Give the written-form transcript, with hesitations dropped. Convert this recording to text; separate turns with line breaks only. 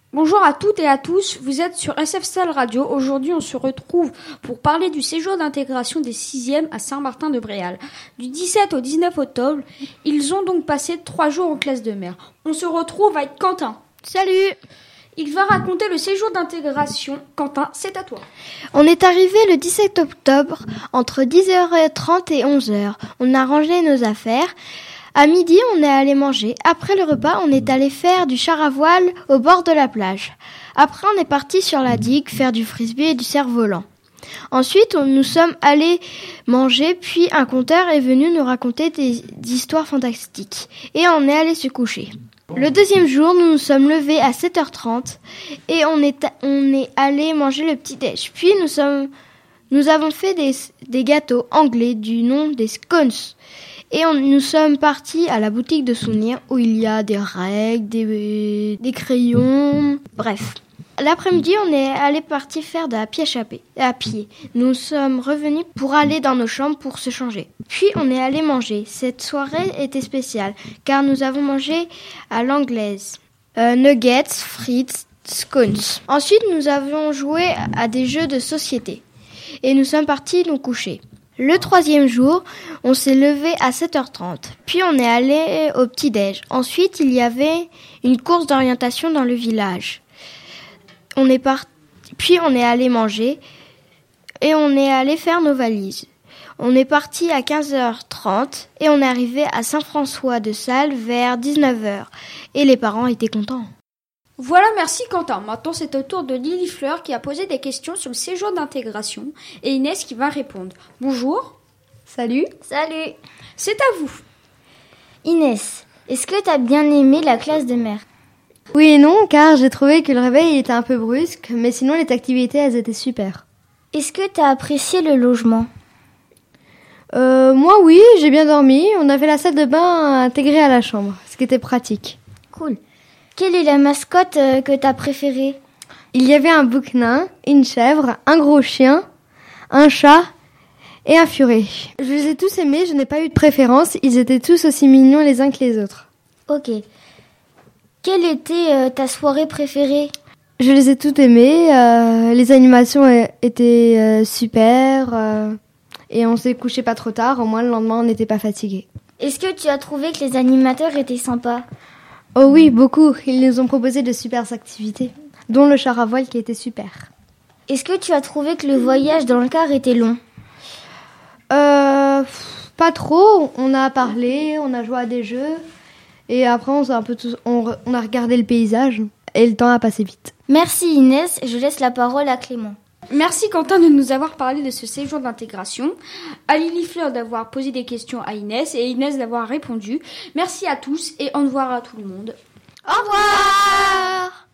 Bonjour à toutes et à tous, vous êtes sur SFSAL Radio. Aujourd'hui, on se retrouve pour parler du séjour d'intégration des 6e à Saint-Martin-de-Bréal. Du 17 au 19 octobre, ils ont donc passé 3 jours en classe de mer. On se retrouve avec Quentin.
Salut!
Il va raconter le séjour d'intégration. Quentin, c'est à toi.
On est arrivé le 17 octobre entre 10h30 et 11h. On a rangé nos affaires. À midi, on est allé manger. Après le repas, on est allé faire du char à voile au bord de la plage. Après, on est parti sur la digue faire du frisbee et du cerf-volant. Ensuite, nous sommes allés manger, puis un conteur est venu nous raconter des histoires fantastiques. Et on est allé se coucher. Le deuxième jour, nous nous sommes levés à 7h30 et on est allé manger le petit-déj. Puis nous avons fait des gâteaux anglais du nom des scones. Et nous sommes partis à la boutique de souvenirs où il y a des règles, des crayons, bref. L'après-midi, on est allé partir faire de la pêche à pied. Nous sommes revenus pour aller dans nos chambres pour se changer. Puis on est allé manger. Cette soirée était spéciale car nous avons mangé à l'anglaise. Nuggets, frites, scones. Ensuite, nous avons joué à des jeux de société. Et nous sommes partis nous coucher. Le troisième jour, on s'est levé à 7h30. Puis on est allé au petit-déj. Ensuite, il y avait une course d'orientation dans le village. Puis on est allé manger et on est allé faire nos valises. On est parti à 15h30 et on est arrivé à Saint-François-de-Sales vers 19h. Et les parents étaient contents.
Voilà, merci Quentin. Maintenant, c'est au tour de Lily Fleur qui a posé des questions sur le séjour d'intégration et Inès qui va répondre. Bonjour.
Salut.
Salut.
C'est à vous.
Inès, est-ce que t'as bien aimé la classe de mer?
Oui et non, car j'ai trouvé que le réveil était un peu brusque, mais sinon les activités, elles étaient super.
Est-ce que t'as apprécié le logement?
Moi oui, j'ai bien dormi. On avait la salle de bain intégrée à la chambre, ce qui était pratique.
Cool. Quelle est la mascotte que t'as préférée?
Il y avait un bouc nain, une chèvre, un gros chien, un chat et un furet. Je les ai tous aimés, je n'ai pas eu de préférence. Ils étaient tous aussi mignons les uns que les autres.
Ok. Quelle était ta soirée préférée?
Je les ai toutes aimés. Les animations étaient super. Et on s'est couché pas trop tard. Au moins, le lendemain, on n'était pas fatigués.
Est-ce que tu as trouvé que les animateurs étaient sympas?
Oh oui, beaucoup. Ils nous ont proposé de super activités, dont le char à voile qui était super.
Est-ce que tu as trouvé que le voyage dans le car était long?
Pas trop. On a parlé, on a joué à des jeux. Et après, on a regardé le paysage. Et le temps a passé vite.
Merci Inès. Je laisse la parole à Clément.
Merci Quentin de nous avoir parlé de ce séjour d'intégration, à Lily Fleur d'avoir posé des questions à Inès et Inès d'avoir répondu. Merci à tous et au revoir à tout le monde.
Au revoir.